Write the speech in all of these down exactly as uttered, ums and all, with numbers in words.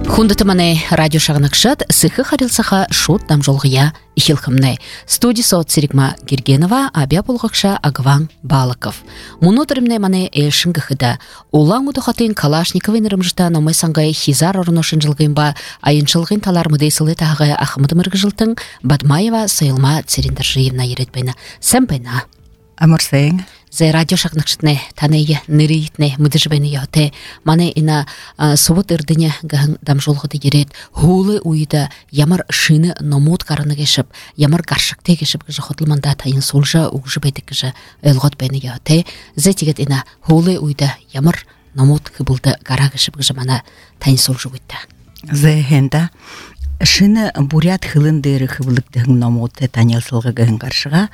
Хундатымане радио шагнакшат сыхы харилсаха шут нам жолгия ихилхымне. Студия соот Сиригма Гергенова, абя булгакша Агван Балаков. Мунотримне мане элшин гыхыда. Улан удахатын Калашниковын рымжыта намай сангай хизар орношын жылгынба, айыншылгын талар мудейсылы тағай ахмыдымыргы жылтын Бадмаева Сайылма Цериндаржиевна еретбайна. Сәм байна. Амарсайын. Зай радио шагнакшатне танайя ныритне мудыжбайны яте. Мане ина совут ирдыне гахын дамжолғыды ерет. Хулы уйда ямар шыны номут караны кешіп, ямар гаршыкте кешіп кіжі хотлыманда тайын солжа уғжы бәйді кіжі өлғот бәйні яте. Зай тегет ина хулы уйда ямар номут кыбылды гара кешіп кіжі мана тайын солжы уйда. Зай хенда шыны бурят хылындыры кыбылыктығын номуты танелсылғы гахын гаршыға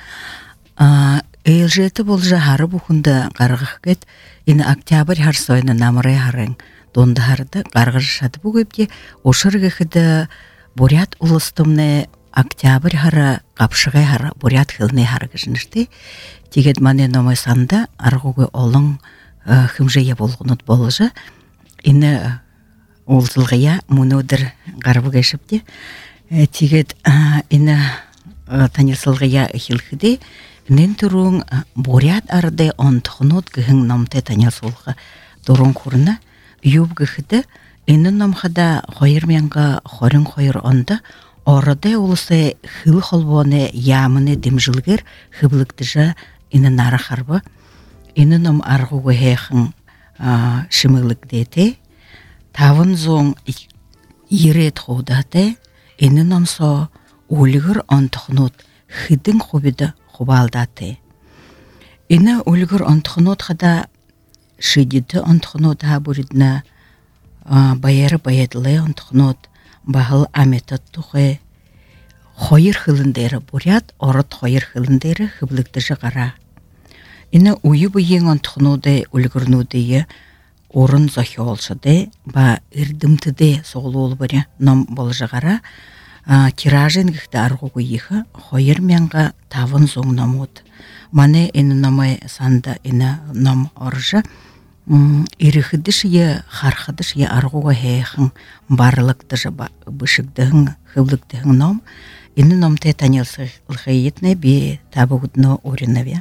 Элжеті бұл жахары бұхынды қарғық кет, ені октябрь харсойны намырай харың. Донды харды қарғыр жашады бұл көпте, ошырғы қыды бурят ұлыстымны октябрь хары, қапшығай хары, бурят хылны хары кішінішті. Тегет мане номай санда арғығы олың хымжая болғынут болыжы. Ені олзылғыя мұнудыр қарбы кешіпте. Тегет ені танерсылғыя хилхіде, Нен турун бурят арде онтхнут гын намте таня сулха дурун курна юб гыхыды энен намхада хойырменга хорын хойыр онда орде улысы хыл холбоне ямыны димжилгер хыблыктыжа энен нара харба энен нам аргуга хехын шымылык дете тавын зон ирет ходате энен намсо улгыр онтхнут хыдын хобида хубалдаты. Ина өлгір онтхынот хада шидиді онтхынот ха буридна байары баядылы онтхынот бағыл аметат тухы хойыр хылындары бурят, орыт хойыр хылындары хыблыкты жығара. Ина уйы бұйын онтхыноды өлгірнуды орын зохи олшыды, ба үрдімтіде соғылы ол бәрі ном бол жығара, Тиражен гыхта аргугу иха, хойыр менга тавын зоң намуд. Мане ені намай санда ені нам оржа, ирихидыш е, хархадыш е аргуга хейхын, барлықтыжы бішігдігін, хывлықтығын нам, ені намте танелсылхайетне бе табығыдны орынаве.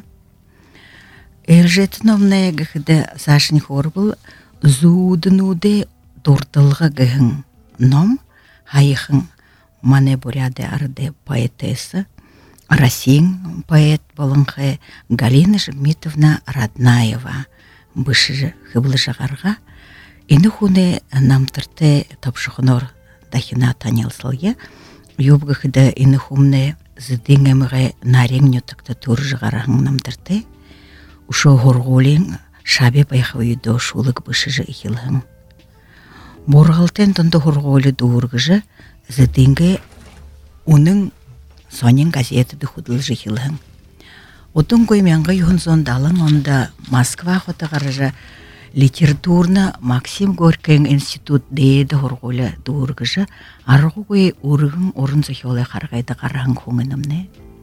Элжеті намне гыхыды сашын хорбыл, зудынуде дұрдылғы гыхын нам, хайхын, Мане буряде арде поэтесса, Расин поэт болынхы Галина Жмитовна Раднаева, бышыжы хыблы жағарға, ені хуне намтырты тапшықынор дахина танелсылге, юбғы хыды ені хумне зыдыңымығы нареңню тікті тур жағарағын намтырты, ұшы ғорғолен шабе байқы үйді шулық бышыжы ихилғын. Борғалтен тұнды ғорғолы дуырғыжы, Зыдынғы оның сонен газеті дүхудыл жихилғын. Отын көйменгі юхын зондалын онда Москва хоты қарыжа литературны Максим Горькийн институт дейді ғорғолы дуырғыжы арғы көй ұрығын орын зохиолы қарғайды қарағын көңінімне.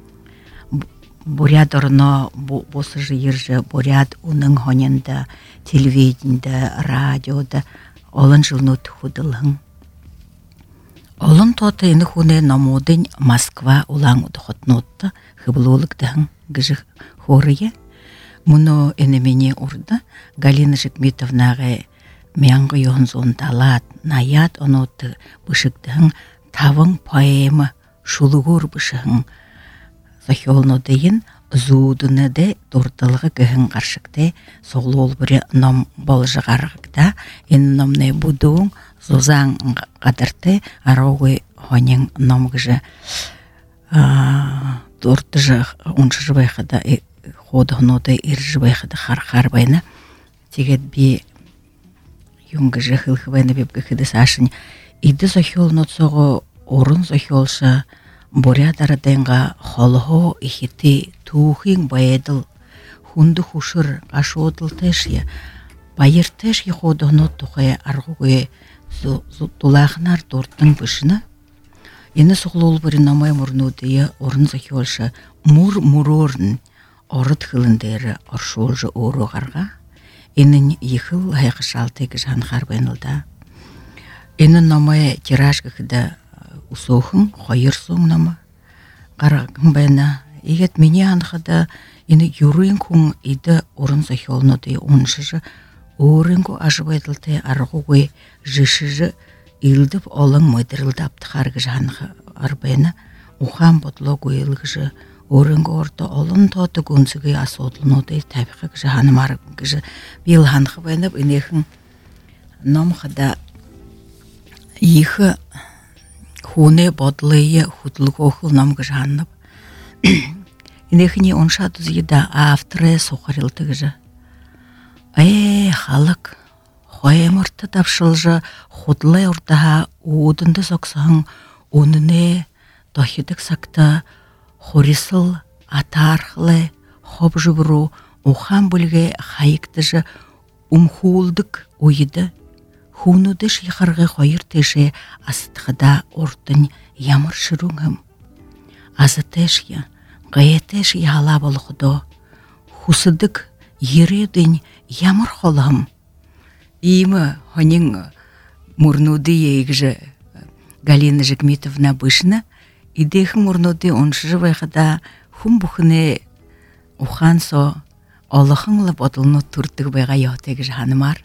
Буряд орно босы жиыржы, буряд оның хоненда, телевиденде, радиода олын жылны түхудылғын. Олон тоты ені хуне намудын Москва улан удохотнотта хыблолыктығын гыжы хорые. Мұны ені мене урда Галина Жмитовнағы мянғы йоғын зондалат, наят оноты бышықтығын тавың поэма шулығыр бышығын. Захиолны дейін зудыны де дұрдылығы гыхын қаршықты соғлы ол бірі нам болжығарғыда ені намны будуың Зузан қадырты арауғы хонен намғыжы дұрты жық ұншы жыбайқыда ходы ғыноды ир жыбайқыда қар-қар байна тегет бе юңғы жықылғы байна беп гіхіді сашын иді зохиолны соғы орын зохиолшы бурядараденға холго ихити тухин баядыл хунды хушыр қашуыдыл тәшия байыр тәшия ходы ғынот тұқай арғуғы Тулағынар дұрттың бішіні. Ені сұғылол бірі намай мұрнудыя орын захиолшы мұр-мұр-орын орыт хылындері оршуылжы ору ғарға. Енін ехіл ғайқы шалтығы жанғар бәнілді. Ины намай тираж кыхыда усохын, хайыр соң нама. Қарағын байна. Егет мене анхада ины юрын күн иді орын захелноды оншыжы орынғы ажыбайдылты арғуғай жышыжы илдіп олың мөдірілдапты қарғы жанғы арбайна ухан бодлогу илгыжы орынғы орта олын тоты күнсігі асодлыноды табиқы кіжі ханым арғы кіжі бел ханғы байнып инехін номхада ихы хуне бодлые худлгохыл ном кіжі ханып инехіне онша тұзгеда авторы соқарылты кіжі Эй, халық, хоймырты тапшылжы худлай урдаха уудынды соқсаң, оныне дохидық сақта хорисыл атархылы хоп жыбыру ухан бүлге хайықтыжы умхулдық ойыды, хунуды шихарғы хойыр теші астықыда ортын ямыр шыруңым. Азытеш я, ғаетеш яла болғыдо, хусыдық ередін ямыр холам. Имы хонин мурнуды егжі Галина Жигмитовна бышна, идех мурнуды оншыжы байқада хум бұхыны ухан со олықыңлы бодылны турдық байға яутегі жанымар.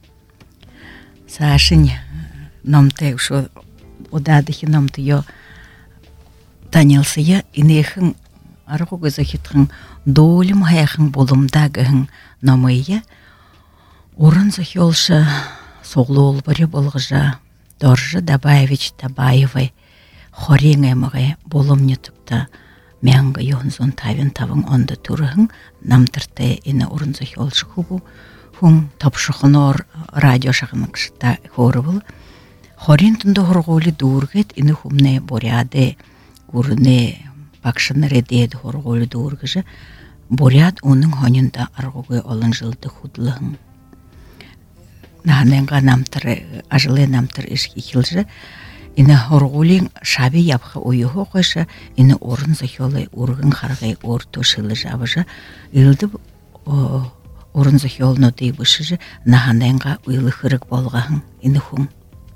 Сашын номты ұшы одадығы номты йо танелсыя инехін арғы көзі долым хаяхын болымдағығын намайы орын захелшы соғлы ол бірі болғыжа Доржы Дабаевич Табаевай хорен әміғай болым нетіпті мәңгі йонзон тавен тавың онды тұрығын намтырты ені орын захелшы хубу хун тапшықын ор радио шағының кішіта хоры бұл хорен түнді хорғолы дұргет ені хумне боряды көріне Бакшаны редеді хорғолы дұргыжы, боряд оның хонында арғуғы олын жылды худлығын. Нағаненға намтыры, ажылы намтыр ішкі хилжы, іні хорғолын шаби япқы ойығы қойшы, іні орын захиолы урғын қарғай орты шылы жабыжы, үлді орын захиолыны дейбішіжі, нағаненға ұйлы қырық болғағын, іні хуң.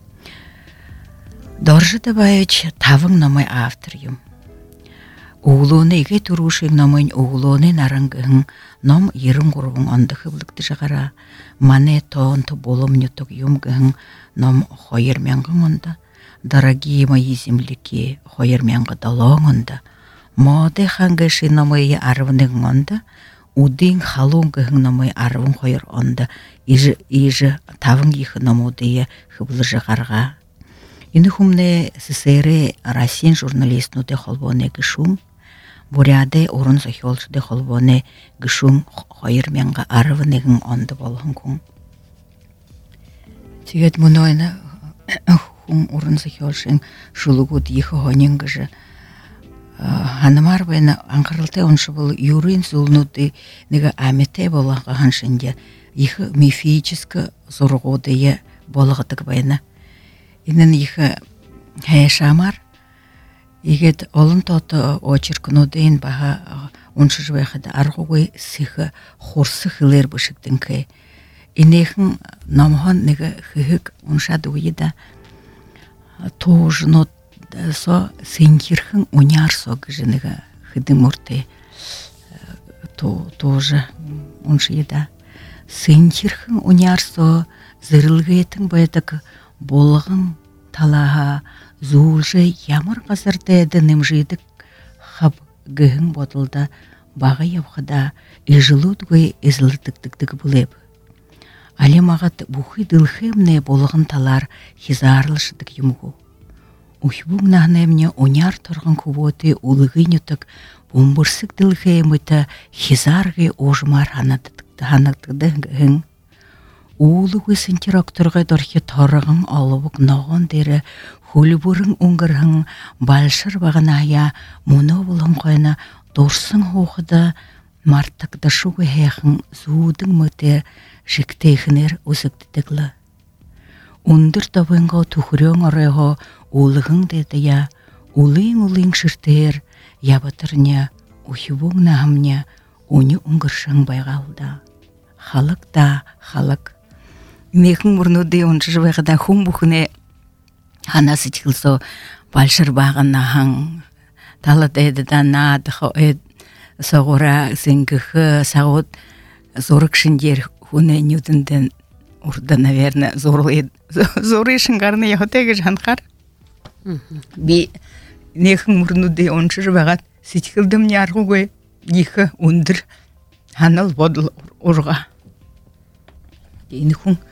Доржы Дабаевич тавың намай автор юм. Оғылуыны еге тұрушың намайын оғылуыны нарангығын ном ерін құрғын онды қыбылықты жағара, мане тоғынты болым нетік юмгығын ном хойырменғын онда, дорогие мои земляки, хойырменғы далоң онда, моды хангышы намайы арвынығын онда, удың халуңгығын намай арвын хойыр онда, ижі тавың ехі намудые қыбылы жағарға. Іні хумне СССР Россиян журналистнуде холбоне гышум, буряды орын захиолшыде холбоне гышум хойырменға арвынығын онды болғын күн. Тегет мұнойны хун орын захиолшын шулугуд ехі хонен гыжы. Ханымар бәйні аңқырылты оншы бұл юрин зулнуды неге әмете болғанға ханшынде ехі мифическі зорғуды болғытық бәйні. Инен ехі хәйшамар, егет олын тоты очеркінудейін баға оншы жывайқыда арғуғай сихы хорсы хылер бұшықтың кәй. Инехін намған неге хыхык оншады ойыда тоғжынот со сенкирхын уняр со гыжы неге хыды мұрты тоғжы оншы еда. Сенкирхын уняр со зырылғайтын байдық болғын талаға зулжы ямыр ғасырды әдінім жидік қап гігін ботылда баға явқыда ежілудгөй езілдіктіктік бұлеп. Алем ағат бұхы дылхымне болғын талар хизарлышыдық юмғу. Ухбуң нағнемне оняр тұрғын күботы улығы нетік бұмбырсық дылхымыта хизарғы ожмар ханақтыды гігін. Улығы сентирактырға дорхи тарығын алыбық нағын дері хулбурың ұңғырғын балшыр бағынaya мұны болын қойна дорсын хоқыда мартықды шуғы хейхін зудың мұты жіктейхінер өзіктідіглі. Ундыр табынға тұхырың орайға улығың деді я, улың-улың шыртыр, ябатырня, ухибуң нағымня, уны ұңғыршың байғалда. Халық да, халық. Мекін мұрнуды оншы жывайғыда хум бұхыне Хана сичилсо большыр баганахан таладайды да надхо согора сингхы сагот зорыкшиндер хуне ньютонден урда, наверное, зорлы зорышын гарны яхотеге жанхар. Би нехын мурнуды оншыр багат сичилдым няргугой нихы ундыр ханал бодл урга. Инхун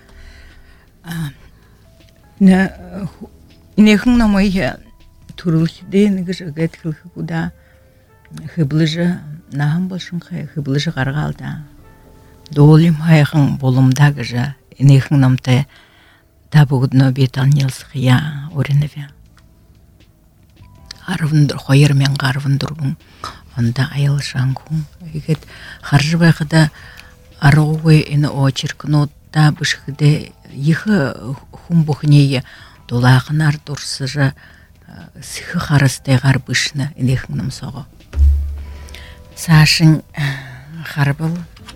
на нехын намай турулхиде негежгет хылхы куда хыблыжы нахам болшын хай хыблыжы гаргалда. Долим хайхын болумдагыжа нехын намте табугдно бетаннелсхия ореневе. Арвынdır хойыр мен гарвындыргын онда айылшангун. Егет харжыбайгыда арогой ины очеркнут да бышхыде ихы хумбухнее долагынар дурсыжы сихы харыстай гарбышны нехын намсого. Сашын харбыл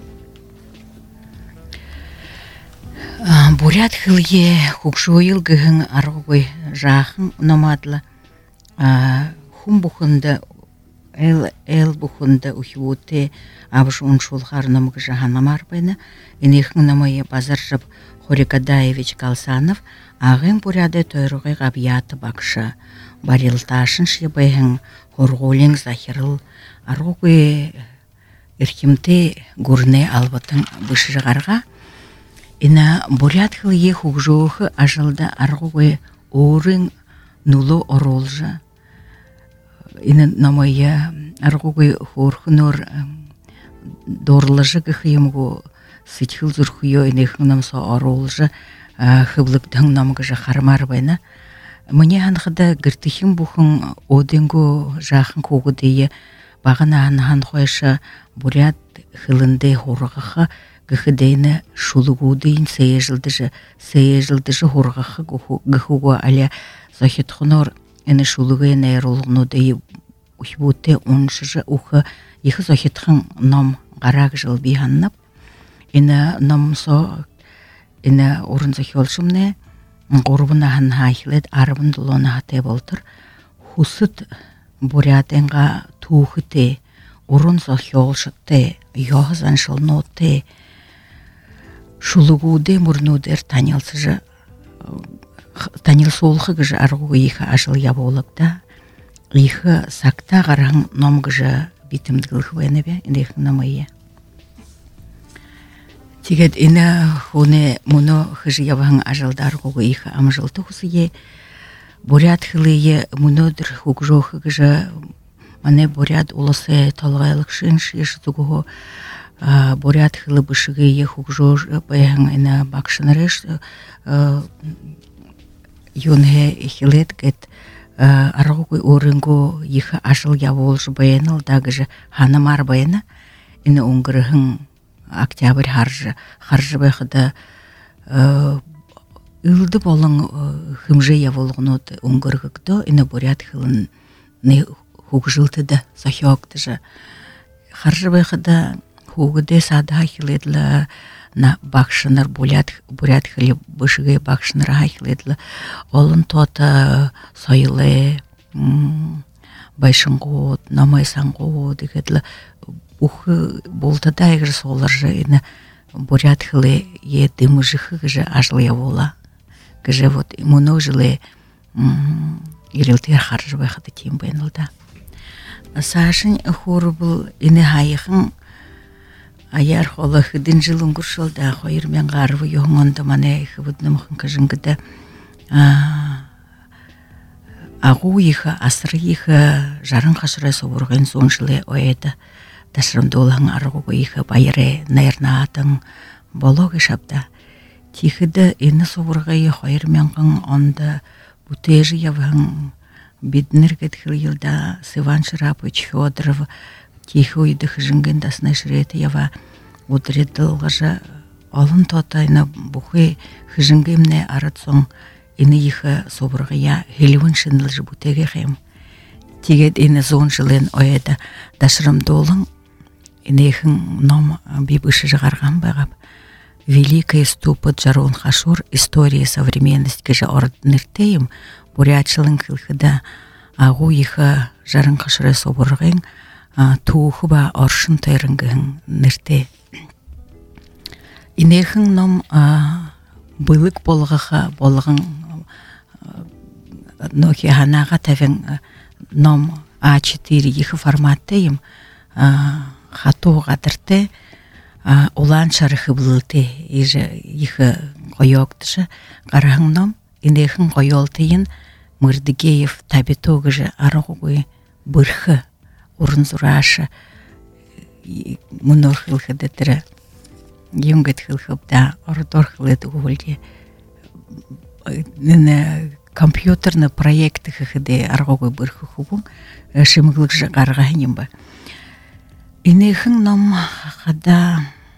бурят хылье хукшуил гыгын арогой жахын номадлы хум бухында эл эл бухында ухиуте абыш уншулхар намгы жаханамар бэна инехын намайы базаржып Хорикадаевич Калсанов ағын буряды тойруғай ғабияты бақша барилташын шебайын хорғолен захирыл арогой ирхимте гурне албатын бышыжғарға ина бурят хылье хукжуғы ажылда арогой орын нулу оролжа ина намайя арогой хорхынор дорлыжы гыхыемгу сычхыл зурхуё инехын намса оролжа хыблыктың намгыжа хармар байна. Мне ханхыда гыртыхим бухын оденгу жахын когудeye бағана анхан хойша бурят хылынды хорғақы гыхыдейні шулугудейін сейежілдіжі сейежілдіжі хорғақы гыхугу аля захитхынор эне шулугейн айролғынудейі ухбуте оншыжы ухы ехы захитхын нам гараг жыл биханнап эне намсо эне орын захиолшымне Горбуна хан хайхлет арбын дулона хате болтыр. Хусыт бурятенга тухыте, урун сохиолшыте, йохзан шылноте, шулугуде мурнудер танилсыжы, танилсолхы гыжы аргу иха ажыл яболыкта, иха сакта гараң ном гыжы битімдгілх венебе, индейх намайе. Тигет ина хуне муно хыжы ябаң ажылдар гугы иха амжылты хусые, бурят хылые мунодыр хугжохы гыжы мане бурят улысы талгайлык шинш ешітугу бурят хылы бышыгы е хугжош баяң ина бакшынырыш юнге хилет гет аргугы орынгу иха ажыл яболж баяныл да гыжы ханамар баяна ина уңгырыхын октябрь харжы харжы байхыда ылды болың хымжы яволғынот уңгыргыкто ина бурят хылын не хугжилтыда сахиоктыжы харжы байхыда хугыде сада хиледлы на бакшыныр бурят бурят хылы бышыгы бакшыныр хиледлы олын тота сойлы байшынгот намайсангот дегедлы ухы болтада егер соларжы ина бурят хылы е дымыжыхы гыжы ажыл явола гыжы вот имуно жылы ирилтер харжы байхады тем байнылда. Сашын хоры был ины хайыхын аяр холы хыдын жылын күршылда хойыр мен ғарвы йоңонда мане хыбыднымхын кыжынгыда ағу ихы асыры ихы жарын қашырай собырғын сон жылы ойеді Ташрамдолаң аргугы ихы байыры найрнаатың болоғы шапта. Тихыды ені собырғайы хойыр менғын онда бутежі явың биднергет хылйылда Сыван Шарапыч Федоров тихы уйды хыжынгын дасына шыреті ява удредылғажа олын тотайны бұхы хыжынгымне аратсон ені ихы собырғая хелівін шынылжы бутеге хем. Тигет ені зон жылын ойеді Ташрамдолаң инехін ном бибышы жығарған бағап. великая ступа Джарон Хашур история современность кеже орднертеем бурятчылын кылхыда агу иха Жарын Хашуре соборгын туухуба оршын тайрынгын нерте. Инехын ном былык болғаха болғын нохи ханага тавен ном а четыре их форматтейм хату гадырте улан шарыхы былыте иже их койоктышы караһың ном инехын койолтейин Мырдыгеев табитогыжы арогуй бырхы урын зурашы мунор хылхыды тірі юнгет хылхыбда ордор хылыды гулде компьютерны проекты хыхыды арогуй бырхы хубун шымыглык жы гаргайнем ба. Инехын ном хада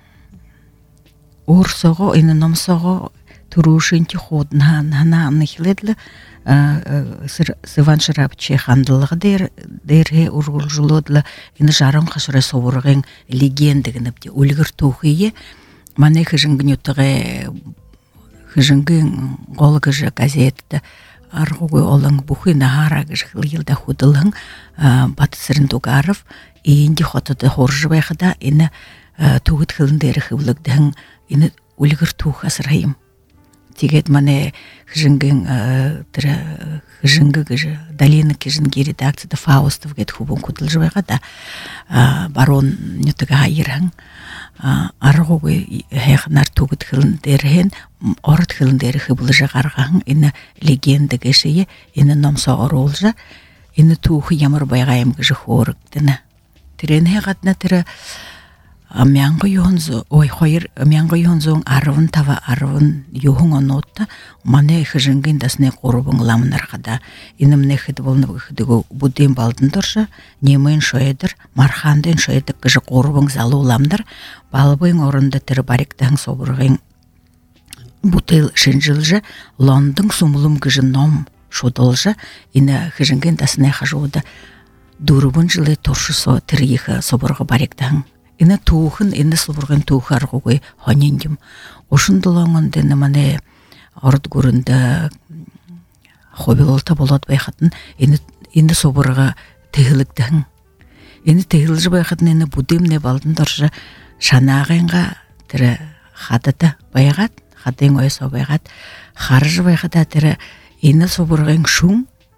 урсого ины номсого турушинти ходна нана нахиледлы Сыван Шарапче хандылығы дер, дерге ургулжулодлы ины Жарын Хашуре соборғын легендігініпте өлгір тоқые, мане хыжынгын өттіғі хыжынгын қолғыжы газетті арғуғы олың бұхы нағарағыжы хылғылда худылың батысырын туғаров, иінді хотыды хоржы байқыда ины туғыт хылындері хывлығдың ины өлгір тоқ асырайым. Тигет мане хыжынгын тірі хыжынгы гыжы долина кежінгері редакцияда Фаустов гет хубун кутылжыбайға да барон нютыға айырың арғуғы хэхнар тугыт хылындерген орыт хылындері хыбылыжы қарғағын ины легенда гешeye ины номса оролжы ины туғы ямыр байғайым гыжы хорык діні тірен хэғатна тірі Мянго йонзо, ой, хойр, мянго йонзоң арвын тава арвын юхың онотта, мане хыжынгын дасне қорубың ламынарғада. Инымне хыды болны хыдыгу будден балдын дұршы, немейн шойедір, мархандын шойедік кыжы қорубың залы оламдар, балыбың орында тірі баректағың собырғын бутыл шынжылжы, лондың сумылым кыжы ном шудылжы, ина хыжынгын дасне хажуыда дұрыбын жылы торшысо тірігі собырғы баректағың. Ины туухын, ины сылбырғын туухы арғуғай ханендім. Ошындылаңын дені мане орд көрінді хобилолта болады байқатын, ины собырға тегіліктің. Ины тегілжі байқатын, ины будымне балдын дұржы шанағынға тірі хадыды байғат, хадың ойсо байғат, харжы байғада тірі ины собырғын шуң,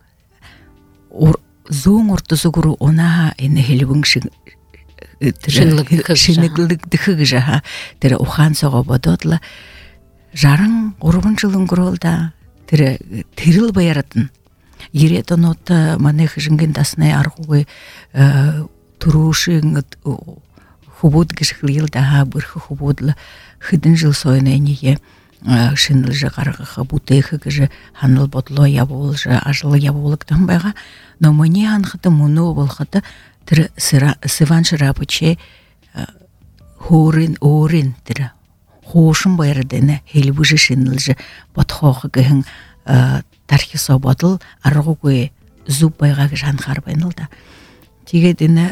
зоң ұртызы көру онаға ины хелігің Шинеглык дыхыгжа, тірі ухан соға бододлы, жарың орғын жылын күролда, тірі тіріл баяратын. Еретон отты мане хыжынген дасынай арғуы тұрушың хубуд гішқылылда, бұрхы хубудлы, хыдын жыл сойына неге шыныл жы қарғықы, бұтайқы гіжі ханыл бодло ябол жы, ажылы яболықтан байға, но мне анхыды мұны болғыды, тірі Сыван Шарапче хорин орин тірі хошын байырдыны хелбужы шынылжы батхоғы гіхін тархи собадыл арғуғы зуб байға жан қарбайнылда. Тегедіні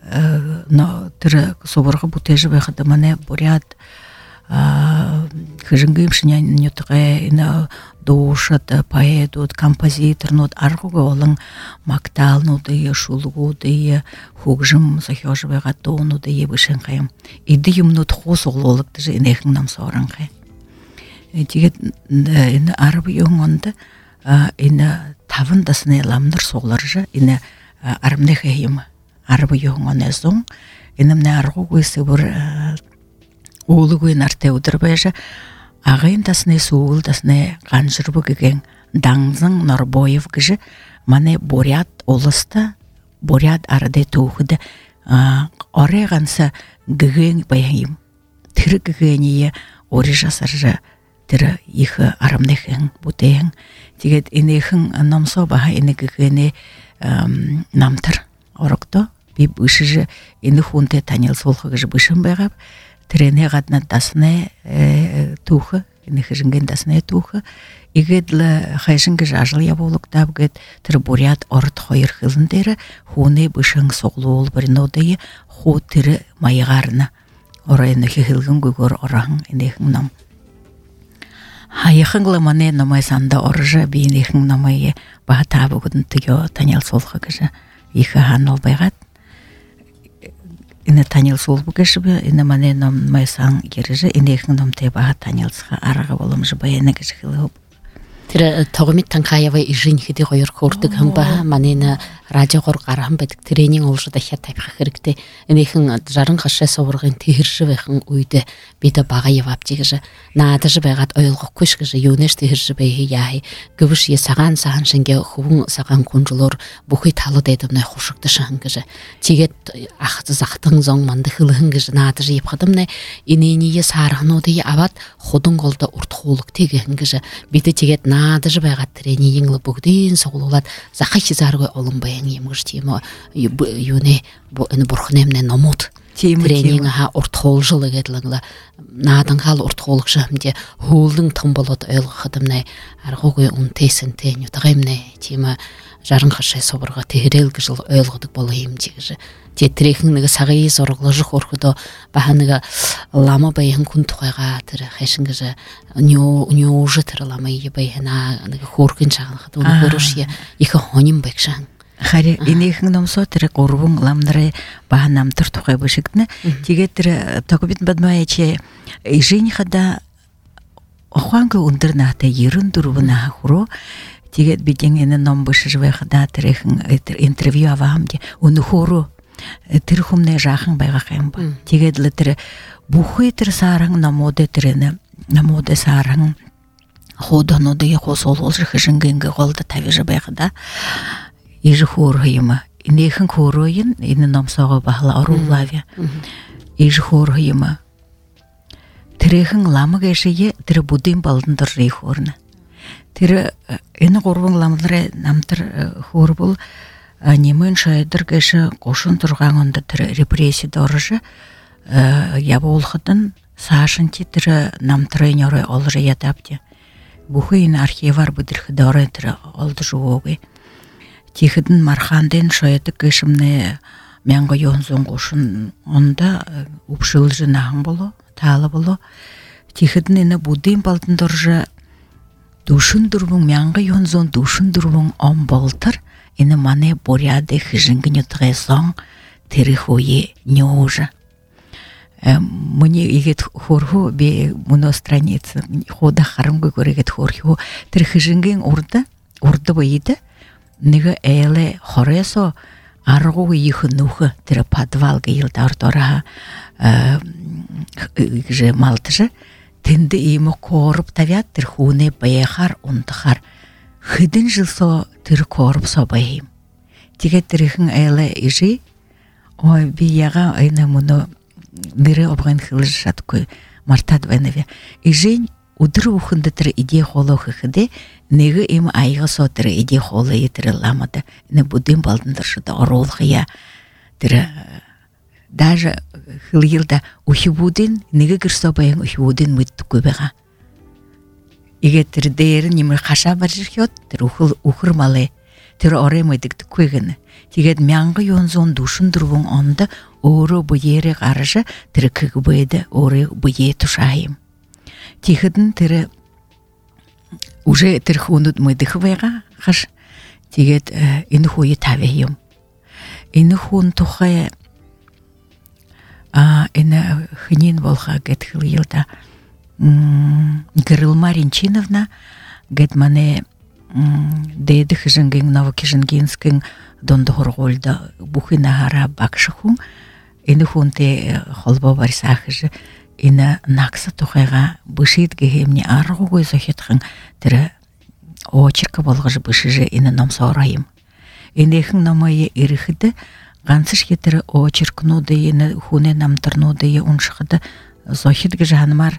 тірі собырғы бұтежі байғыды мане бурят хыжынгым шынян нютығы доушат, поэдут, композитор, нот арғуғы олың мақтал нуды, шулғуды, хугжым сахёжывай ғату нуды ебішін қайым. Иді юмнут хос оғлолықты жы инехің нам сорын қай. Тегет ині арбы yoğundu, ині тавын дасыны ламныр соғлар жы, ині арымны қайым арбы yoğun соң, инімне арғуғы сыбыр олығы нарте удырбай жы, ағайын тасыны суыл тасыны қанжырбы кеген даңзың Норбоев кіжі мане бурят олысты, бурят арады туғыды орайғанса гіген байхайым. Тірі гігенее ори жасаржы тірі иқы арымнықың бұтайың. Тегет инеқың намсо баға ине гігене намтыр орықты. Біп үшіжі ине хунте танил солқы кіжі бішін байғап. Трене гадна дасне тухы, ине хыжынген дасне тухы. Игедлі хайшынғы жажыл яболық дабгет тір бурят орыт хойыр хылындері хуны бішін соғлы ол бірін одайы ху тірі майғарына. орайны хилгэн гүгөр оран инехэн нам хаяхыңла мане намай санда оржа бинехэн намай бата бүгүн тыё танял солха гэжэ их ханал байгат ина танял сол бүгэшбе ина мане намай сан гэржэ инехэн намте бата танялсха арга боломжу баяна гэж хилгэн тэр тогмит танхаяваа ижин хэдий хоёр хөрдөг хамба манайна радиогоор гарахан байдаг тренинг олж дахиад тавих хэрэгтэй. Энийхэн жаран хашаа суургын тэршив байхан үед бид бага яваач гэж наадаж байгаад ойлгохгүй ш гэж юунеш тэршив бай яа гүвш я сагаан сахан шингээ хөвөн сагаан күнжлөр бүхий талууд эдэмнэ хушигдсан гэж тэгээд ах захтан зон мандахлын гэж наадаж явхадамнэ инээний саархнуудыг аваад худон голдо урт хуулг тэгэн гэж бид тэгээд наадаж байгаад тренинг бүгдийн сугуулаад захах заргүй олон бай юм гэж тийм юуне энэ бурхнэмнэ номот тренинг ха урт хуулжл гэдэлнэ наадан хал урт хуулгш хамдэ хөөлн том болоод ойлгохадамнэ аргуугүй үнтэсэнтэй нютгаймнэ тийм жаран хашаа суврага тэрэл гэж ойлгодог болоо юм чи гэж тэтрэх нэг сагийн сургалж хөрхөдөө баханага лама баян хүн тухайга тэр хашин гэж нё нёж тэр лама ябайна нэг хөрхөн чаганахад өнөхөрөш их хоним багшан хари инехэн номсоо тэр гурван ламнары ба намтар тухай бишигднэ тэгээд тэр тогбит бадмаячи ижинхада оханг өндөр наатай ерөн дөрвөн хуруу тэгээд бидэн энэ ном бишж байхада тэрхэн интервью аваамди өнөхөрөө тэр хүмнэ жаахан байгаа юм ба тэгээд л тэр бүхий тэр сааран номууд тэр номууд сааран ходонуудыг хосолгож хэшингээ голд тавиж байхада иж хөөр юм инехэн хөөрөйн энэ номсоогоо бахла оруулавя иж хөөр юм тэрхэн ламаг эшие тэр будын балдан дор хөөрнө тэр энэ гурван ламлары намтар хөөрбөл немэн шайдар гэш гошун тургаан онд тэр репрессид орж явуулхад нь саашинти тэр намтрын орой олж ядавди бүхий энэ архивар бүдэрхэд орой тэр олдж өгөөгүй Тихэдэн мархандын шойдаг гэшмнэ мянга ёнзон гошун онда өвшөлж нахан боло таала боло тихэдэн энэ будын балдан дорж дүшин дөрвөн мянга ёнзон дүшин дөрвөн он болтар энэ мане боряды хижингэн ютгайсон тэр хөөе нёж мне игэт хөрхөө би муно страница хода харамгүй гөрэгет хөрхөө тэр хижингийн урда урда бийдэ нэг эле хоресо аргуу их нөх тэр подвал гэл дартора гэж малтж тэнд ийм корп тавиад тэр хүүнэ баяхаар ундахаар хэдэн жилсо тэр корпсо баям тэгээд тэрхэн эле ижи ой би яга энэ мөнө нэрэ обгын хэлж шатгүй мартад байна ижин өдөр бүхэнд тэр идея холох гэхэд нэг юм аягасоо тэр идея холоо тэр ламада энэ будын балдан дэршд оруулах я тэр даже хилгилда ухибудын нэг гэрсо баян ухибудын мэддэггүй байгаа игээ тэр дээр нэмэр хашаа баржирхиод тэр ухэл ухэр малэ тэр орой мэддэггүй гэнэ тэгээд мянга юнзон дүшин дөрвөн онд өөрөө буярэ гараш тэр кэгбэд өөрөө буе тушаим Тихэдэн тэр уже тэр хүнүүд мэдэх байгаа хаш тэгээд энэ хүйе тавь юм энэ хүн тухай а энэ хинин волха гэт хилда Гэрэл Маринчиновна гэт мане дэдэх жингийн Новокишингинскин донд хоргуулда бүхий нахара багшхун энэ хүнтэй холбоо барьсаах энэ накса тухайга бышид гэхэмни аргуугүй зохитхан тэр очерк болгож бышиж энэ номсоорайм энэхэн номой ирэхэд ганц шиг тэр очеркнууд энэ хүнээ намтарнуудыг уншихад зохид гэж ханмаар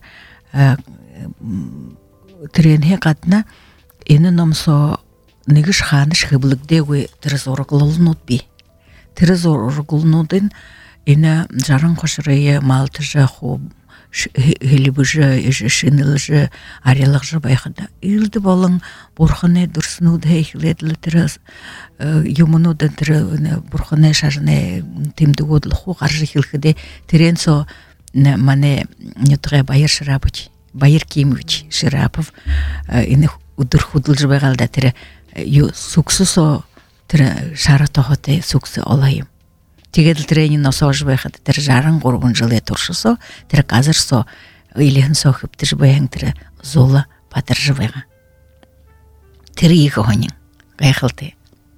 тэрэнхэ гадна энэ номсоо нэгш хаанш хэвлэгдээгүй тэр зурглалнууд бий тэр зурглалнуудын энэ жаран хошрые малтж хуу хэлбэж шинэлж арилгаж байхад илд болон бурханы дурснууд хийхлэдэл тэр юмнууд тэр бурханы шарны тэмдгүүд лху гарж хэлэхэд тэрэн со мане нютре Байыр Шарапыч, Байыр Кимович Шарапов, иных удыр худылжы байгалда тире ю суксусо тире шара тохоте суксы олайым. Тигедл тренин носож байхады тире жаран горбун жылы туршусо, тире казырсо илихин сохып тире байхын тире зола патыржы байга. Тире иғы хонин, гайхылты.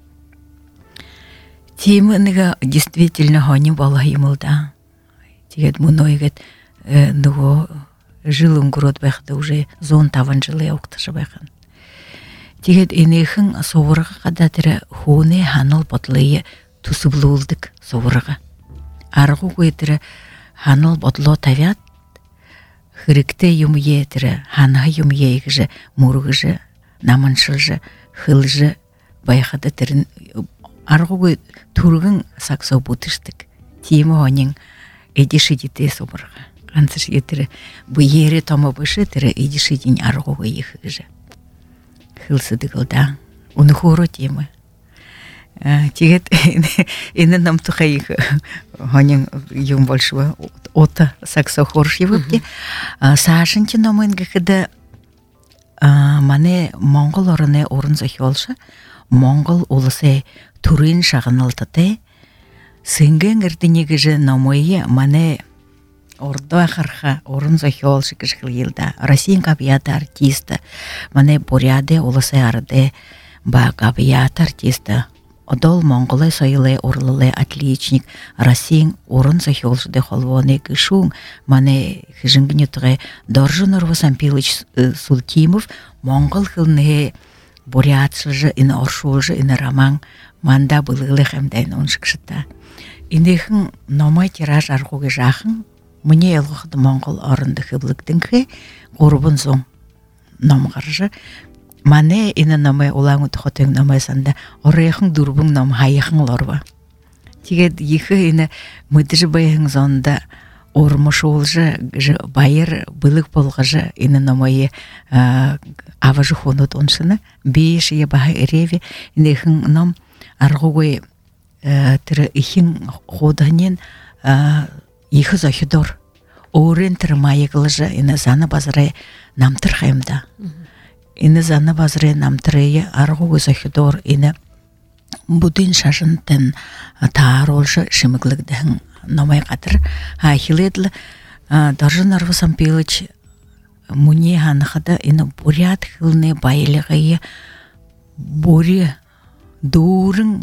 Тимыныга действительно хонин балайым олда. Тигед муноигет нуго жылым гурот байхады уже зон таван жылы оқтыжы байхан. Тигед инейхін соғырға қадатыры хуне ханыл ботлые тусыблуылдық соғырға. Арғы көйтірі ханыл ботло тавят, хырыкте юмye тірі ханға юмye егіжі, мұрғыжы, наманшылжы, хылжы байхады тірін арғы көй тұрғын сақсау бұтыштық. Тиемі онын эдиши дите собырға. Қансыш етірі бұ ері тома бұшы тірі эдиши ден арғы көй ехігіжі. Хылсыды қылда, уны хору темі. Тегет, ині нам тұқа егі, онын юм большого ота сақса хорш евіпте. Сашынчы номынғы қыды мане Моңғол орыны орын зөхі олшы, Моңғол олысы турын шағынылтыды, сыңгын үрдінегіжі номыйы мане орда қарха орын зөхі олшы кішкіл елді. Россиян кабията артисты, мане Буряды олысы арды ба кабията артисты. Одол Монголы сойлы орлылы отличник, Россиян орын зөхі олшыды холвоны кішуң, мане хыжынгыны тұғы Доржын Урвасан Пилыч Султимов, Моңғол хылны бурятшылжы, ины оршулжы, ины роман, манда былылы хәмдәйін оншықшыта. Индейхін номай тираж арғуғы жақын, мне елғықты Моңғол орынды хыблықтыңқы, ғұрбын соң номғаржы. Мане ины номай олаңы тұқытың номай санда, орайықың дұрбың ном хайықың лорба. Тегед ехі ины мүдіжі байығың зонда ормыш олжы, байыр былық болғыжы, ины номайы аважы хонут оншыны, бейші ебағы әреве, индейхің ном арғуғы тірі ихин ходығынен ехі зохидор. Орын тірі майығылыжы, ины заны базырай намтыр қаймда. Ины заны базырай намтырайы арғуғы зохидор, ины будын шашынтын таар олжы шымыглығдығын номай қатыр. Хиледлі Доржын Урвасан Пилыч муне ханықыды, ины бурят хылны байлығыйы буре дурың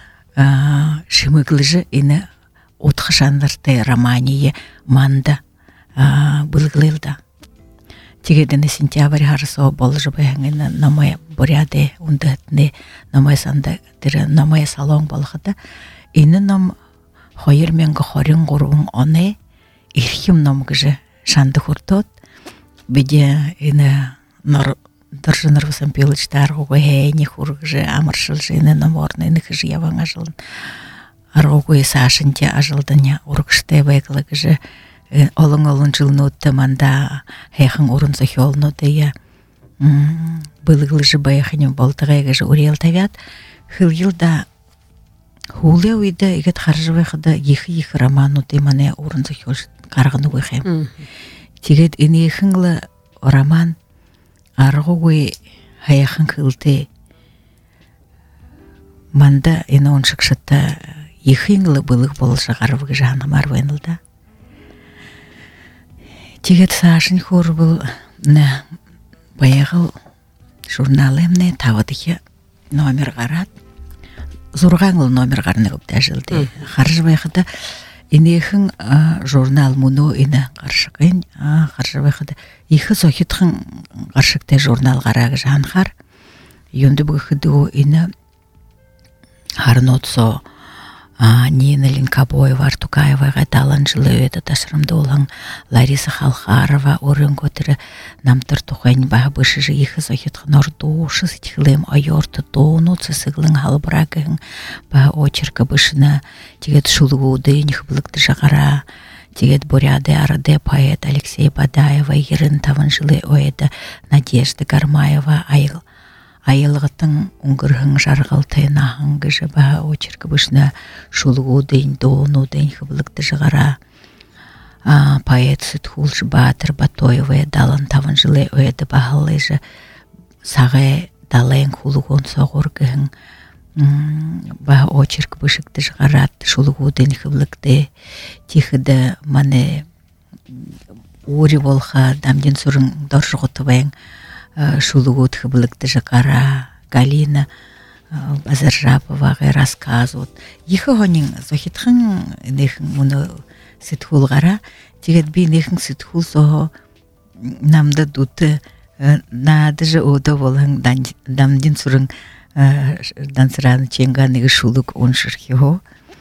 шымыглыжы, ины отқы жанрты романийы манда бұлғылылда. Тегедіні сентябрь харысо болжы байыңыны номай буряды ундатны номай санда тірі номай салон болғыды. Ины ном хойыр менгі хорын ғұруын оны ирхим номгыжы шанды құртот. Беде ины Доржын Урвасан Пилыч тарғуғы хейні құрғыжы амыршылжы ины ном орны ины хыжы яван ажылын. Арғуғы сашынте ажылдыня ұрғышты байгылығыжы олың-олың жылыны өтті манда хейхің орын зөхі олыны өтті бұлығылыжы байықының болтығайғыжы өрел тавят. Хыл елда хуле өйді егет қаржы байқыды ехі-ехі роман өтті мане орын зөхі олыжы қарғыны өйхем. Тегет енейхіңлі роман арғуғы хаяқың қылды манда ені он шықшытта ехіңлі бұлық болышы қарвығы жағына марвайнылда. Тегет сашын хор был баяғыл журналымны тавадығы номер қарат. Зұрғаңыл номер қарны көпті әжілді. Қаржы байқыда инейхін журнал мұну ині қаршықын. Қаржы байқыда ехі зохитқын қаршықтай журнал қарағы жанқар. Йонды бұғыды ині харын отсо Нина Линкобоева, Артукаева, талан жылы өті ташырымды олың Лариса Халхарова, орын көтірі намтыр тұқайын бағы бышыжы ехі зохитқын ордушы сетхілем айорты тону цысығылың халбырағың бағы очерка бышына тегет шулығуды нехбылықты жағара, тегет буряды арады поэт Алексей Бадаева, ерін тавын жылы ойеді Надежда Гармаева, айыл. Айылғытың ұңғырғың жарғалтайын ағыңғы жаба очеркі бішіна шулығу дейін, дону дейін қыбылықты жағара. поэт Сытхулж Батыр Батоеве далан таван жылы өйді бағалы жы сағы далайын хулуғын соғыргығын ба очерк бышыкты жғарат шулуғудын хывлыкты тихіді маны ури болха дамден сурын доржығытыбайын шулуғуд хывлыкты жғара Галина Базаржаповаға рассказ вот ехі ғонин зохитхын нехін мұны Сытхулғара тегет би нехін Сытхул соғы намды дуты нады жы ода болын дамден сурын дансыраны ченганы шулук он шырхио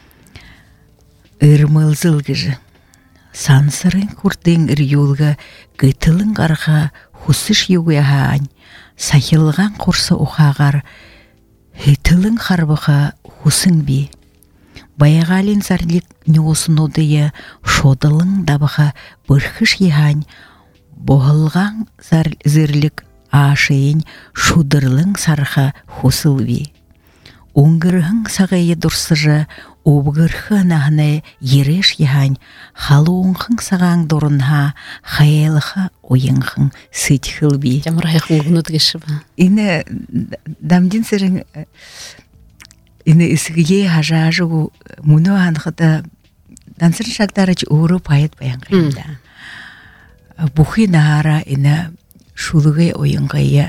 ырмылзыл гыжы сансырын курдың ыр юлга гытылын қарға хусыш югуяхань сахилған құрсы ұқағар хитылын қарбыға хусын би баяғалин зарлик неосын одыя шодылын дабыға бұрхыш ехань боғылған зірлік ашейін шудырлың сарха хусылви. Оңгырхың сағайы дұрсыжы, обғырхы нағыны ереш ехань, халуыңхың саған дұрынға, хайылыға ойыңхың сетхілби. Жамырайқың ұғынуды ба? Ині дамден сірің, ині ісіге хажажығы мұны анғыда дансырын шақтарыч ұғыры пайет баян қайымда. Бұхи нағара ині шулығы ойынғайы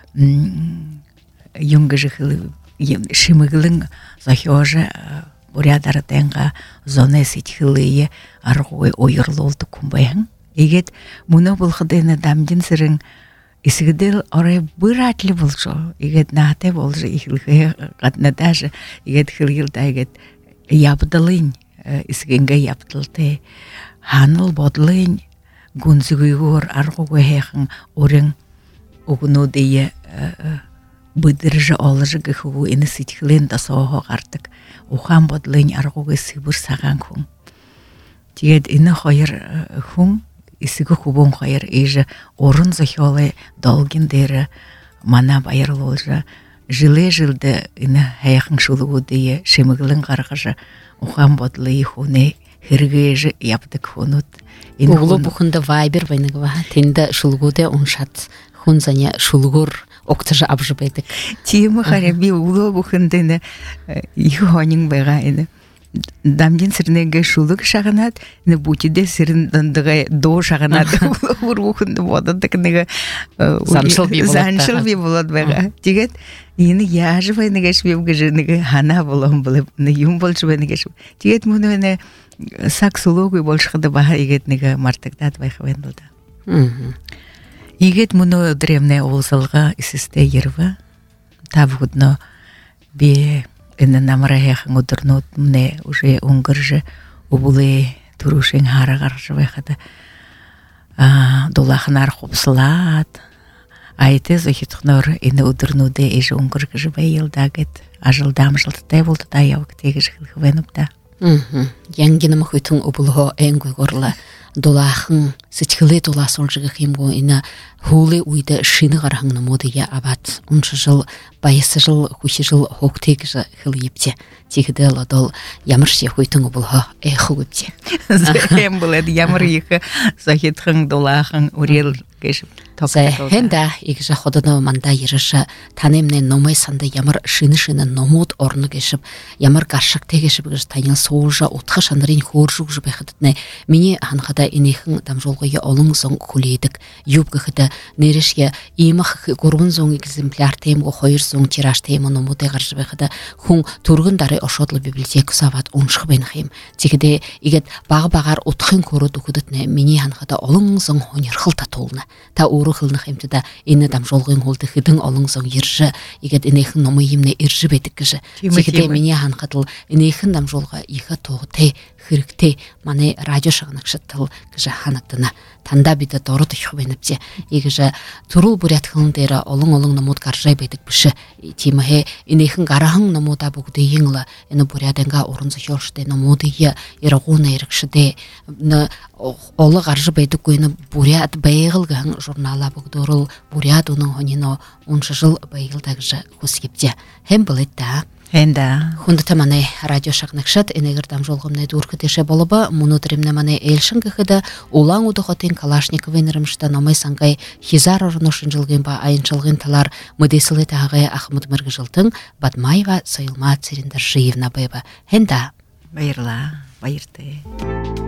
юңғы жықылы шимығылың захиожы бурядарытайынға зоны сетхіліе арғой ойырлы олды күмбайын. Егет мұны бұлғыдайны дамден сірің ісігідел орай бір атлы болжо. Егет нағатай болжо ихілгі қатына дажы. Егет хілгілді егет ябдылын ісігінгі ябдылды. Ханыл бодлын гунзугуйгур аргугу хехан орен угуну дие быдыржы олжы гыхугу ины ситхилен да соого артык ухан бодлын аргугу сыбыр саган хун. Тигет ины хайыр хун исиги хубун хайыр ижы орын захиолы долгин дері мана байыр олжы жылы жылды ины хаяхан шулугу дие шемиглын қарғыжы ухан бодлы хуны хиргежі яптык хунут. Углу бухында вайбер вайныгва, тенді шулгуде оншат, хунзаня шулгур оқтыжы абжыбайдык. Тиемі қараби углу бухындыны ихуанин байға ені. Дамден сірнеге шулық шағынат, бұтиде сірін дандыға до шағынат, углу бухынды бодадық заншыл би болады байға. Тегет, ені яжы байныға швебгі жыныға хана болам болып, юм бол жыбайныға швеб. Тегет мұны өне саксологы болшықыды баға егетнігі мартықтат байқывен болды. Егет мұны древне олзалға ісісте ерва, табғыдны бе іні намыраяқын ұдырнут мне уже оңғыржы ұбылы тұрушын харағаржы байқады. Долақын арқопсылат, айты зохитқнор іні ұдырнуды ежі оңғыргыжы байылдағыд, ажылдам жылтыдай болды да яуық тегіж қылғывен ұпта. Янгенім хүйтің ұбылғы әңгөй ғорлы долахын сетхиле дола солжығы химго ина хуле уйда шины ғарахыңны модыя абат. Уншы жыл, байысы жыл, хүші жыл хоқтек жы хыл епте. Тегіді ладол ямырше хүйтің ұбылғы әйху өпте. Зәхем бұлады ямыр егі захетхың долахың урел кешіп. Хенда егжа ходыны манда еріші танемне номай санды ямыр шыны-шыны номуд орны кешіп, ямыр қаршық тегешіп гіж тайныл соғыжа отқа шанырын хоржуг жы бәхідітіне мені ханғада инейхің дамжолғыға олың зоң күлейдік, юб гіхіді нерішге имақ көргін зоң экземпляр теймгі қойыр зоң тираж теймі номуды ғаржы бәхіді хүн тұрғындары ошодлы библиотеку сават оншық бән хейм. Тегіде егет бағ-бағар отқын көрі дүкідітіне мені ханғада олың зоң хонер қылта толны. Та уру қылны хемтіда ені дам жолғын қолды хидің олың зоң ержі, егет инейхін номы емне ержі бәдік кіжі. Тегіде мені ханғадыл инейхін дам жолға егі тоғыте, хирікте, маны радио шағынықшы тыл кіжі ханықтына. Танда биді доры тұхы бәніпте. Егіжі тұрыл бұрят қылындері олың-олың намуд қаржай бәдік бүші. Тимахе инейхін қарағың намуда бұғды еңілі, ені бұряденға орынзы хелшіде намуды е, ерағуына ерікшіде. Олы қаржы бәдік көйіні бұрят бәйғылғын журнала бұғдырыл, бұрят оның ғонино оншы жыл бәйғылдағыжы көскепте. Хем білетті, Хенда. Хундата мане радио шагнакшат энегер там жолгомне дуркытеше болоба мунутримне мане элшин кыхыда улаң удохотин Калашников инрымшта номай сангай хизар орношын жылгын ба айынчылгын талар мыдесылы тагы Ахмыд мыргы жылтың Батмаева Сайылма Церендер Жиевна бэба. Хенда. Байырла, байырты.